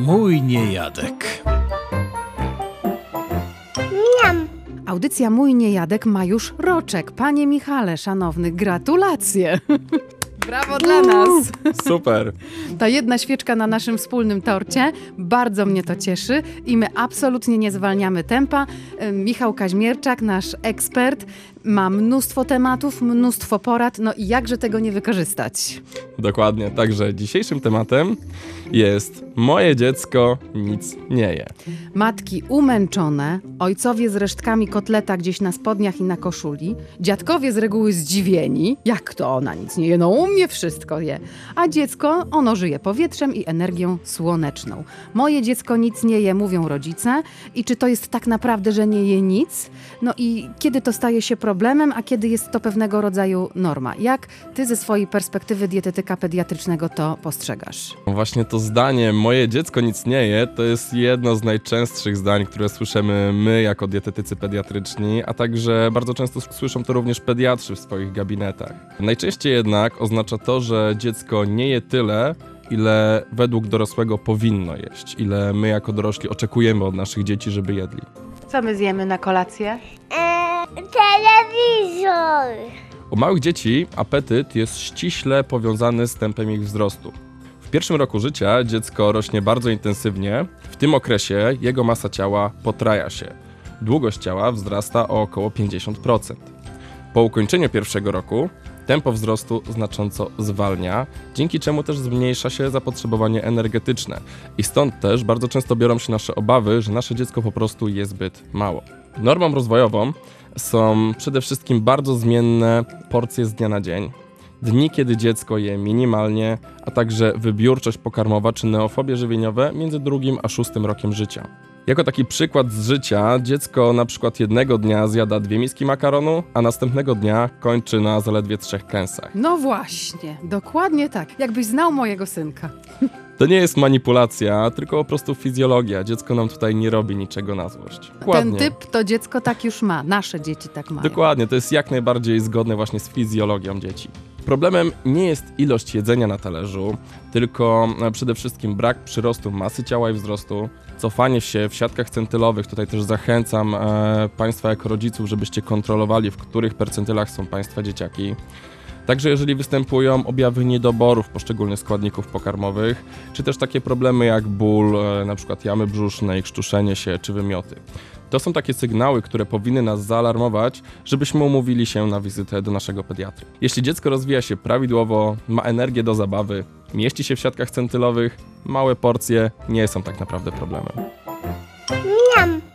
Mój niejadek. Miam. Audycja Mój Niejadek ma już roczek. Panie Michale, szanowny, gratulacje! Brawo dla nas! Super! Ta jedna świeczka na naszym wspólnym torcie. Bardzo mnie to cieszy i my absolutnie nie zwalniamy tempa. Michał Kaźmierczak, nasz ekspert, ma mnóstwo tematów, mnóstwo porad, no i jakże tego nie wykorzystać? Dokładnie, także dzisiejszym tematem jest moje dziecko nic nie je. Matki umęczone, ojcowie z resztkami kotleta gdzieś na spodniach i na koszuli, dziadkowie z reguły zdziwieni, jak to ona nic nie je, no u mnie wszystko je, a dziecko, ono żyje powietrzem i energią słoneczną. Moje dziecko nic nie je, mówią rodzice, i czy to jest tak naprawdę, że nie je nic? No i kiedy to staje się problemem, a kiedy jest to pewnego rodzaju norma? Jak ty ze swojej perspektywy dietetyka pediatrycznego to postrzegasz? Właśnie to zdanie moje dziecko nic nie je to jest jedno z najczęstszych zdań, które słyszymy my jako dietetycy pediatryczni, a także bardzo często słyszą to również pediatrzy w swoich gabinetach. Najczęściej jednak oznacza to, że dziecko nie je tyle, ile według dorosłego powinno jeść, ile my jako dorośli oczekujemy od naszych dzieci, żeby jedli. Co my zjemy na kolację? Telewizor. U małych dzieci apetyt jest ściśle powiązany z tempem ich wzrostu. W pierwszym roku życia dziecko rośnie bardzo intensywnie, w tym okresie jego masa ciała potraja się. Długość ciała wzrasta o około 50%. Po ukończeniu pierwszego roku tempo wzrostu znacząco zwalnia, dzięki czemu też zmniejsza się zapotrzebowanie energetyczne. I stąd też bardzo często biorą się nasze obawy, że nasze dziecko po prostu je zbyt mało. Normą rozwojową są przede wszystkim bardzo zmienne porcje z dnia na dzień, dni, kiedy dziecko je minimalnie, a także wybiórczość pokarmowa czy neofobie żywieniowe między 2. a 6. rokiem życia. Jako taki przykład z życia, dziecko na przykład jednego dnia zjada 2 miski makaronu, a następnego dnia kończy na zaledwie 3 kęsach. No właśnie, dokładnie tak. Jakbyś znał mojego synka. To nie jest manipulacja, tylko po prostu fizjologia. Dziecko nam tutaj nie robi niczego na złość. Ten typ to dziecko tak już ma. Nasze dzieci tak mają. Dokładnie, to jest jak najbardziej zgodne właśnie z fizjologią dzieci. Problemem nie jest ilość jedzenia na talerzu, tylko przede wszystkim brak przyrostu masy ciała i wzrostu, cofanie się w siatkach centylowych. Tutaj też zachęcam Państwa jako rodziców, żebyście kontrolowali, w których percentylach są Państwa dzieciaki. Także jeżeli występują objawy niedoborów poszczególnych składników pokarmowych, czy też takie problemy jak ból, na przykład jamy brzusznej, krztuszenie się czy wymioty. To są takie sygnały, które powinny nas zaalarmować, żebyśmy umówili się na wizytę do naszego pediatry. Jeśli dziecko rozwija się prawidłowo, ma energię do zabawy, mieści się w siatkach centylowych, małe porcje nie są tak naprawdę problemem. Miam.